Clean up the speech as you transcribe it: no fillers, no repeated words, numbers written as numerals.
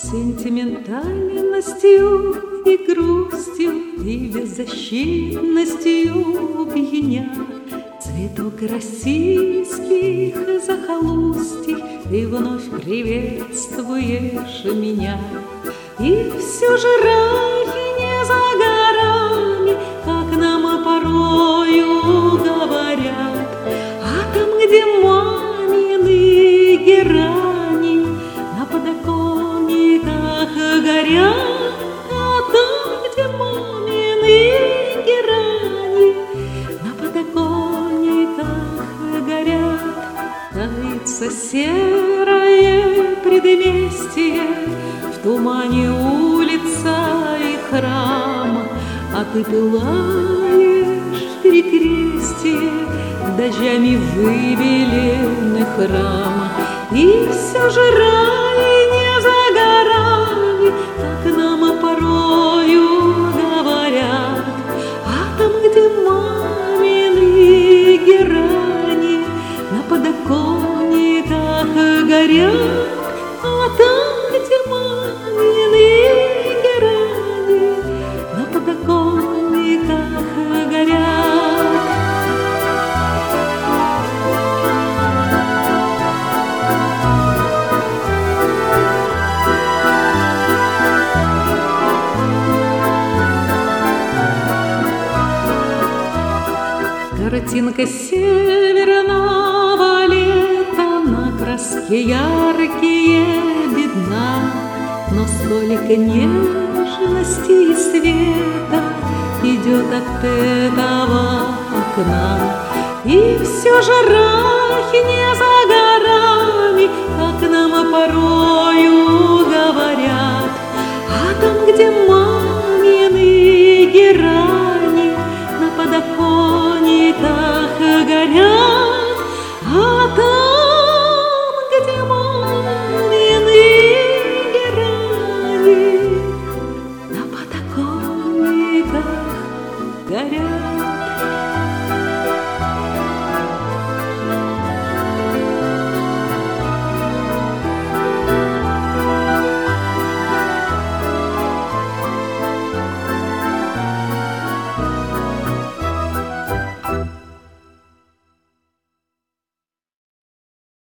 Сентиментальностью и грустью, и беззащитностью пьяня. Цветок российских захолустьй, ты вновь приветствуешь меня. И все же рай не за горами, как нам порою говорят. А там, где мамины герани на подоконниках горят, а там, где мамины герани на подоконниках горят, таится серое предместье, в тумане улица и храм, а ты пылаешь в перекрестье дождями выбеленных рам. И все же рай не за горами, как нам порою говорят. А там, где мамины герани на подоконниках горят, а там, где мамины герани на подоконниках горят. Картинка северного лета на краске яркие бедна, но столько нежности и света идет от этого окна. И все же рай не за